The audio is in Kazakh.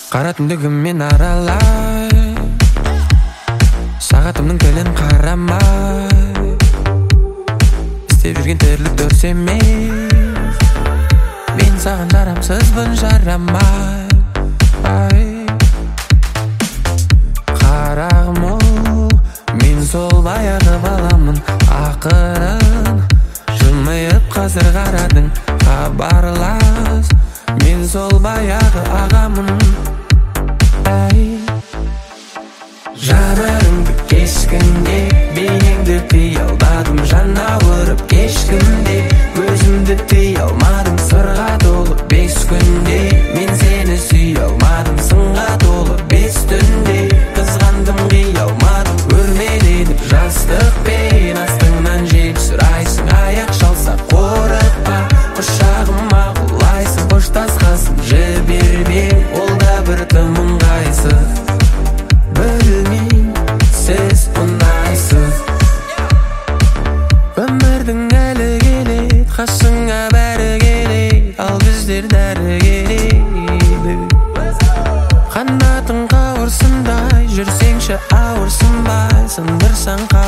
Қара түндігіммен аралай, сағатымның тілін қарамай, істеп жүрген тірлік дұрыс емес. Мен саған жарамсызбын, жарамай. Қарағым, мен сол баяғы баламын. Ақырын жымиып қазір қарадың, хабарлас. Мен сол баяғы ағамын. Жанарыңды кешкінде, бейнеңді тыя алмадым. Жан ауырып кешкінде, өзімді тыя алмадым. Сырға толы 5 күнде, мен сені сүйе алмадым. Сынға толы 5 түнде, қызғандым қия алмадым. Өрмеледік жастықпен, астыңнан жел сұрайсың. Аяқ шалса қорықпа, құшағыма құлайсың. Қоштасқасын жіберме, ол да бір тым ыңғайсыз. Білмеймін, сіз ұнайсыз. Өмірдің әлі келеді, қасыңа бәрі келеді, ал біздер дәрі келеді. Қанатың қауырсындай, жүрсеңші ауырсынбай. Сындырсаң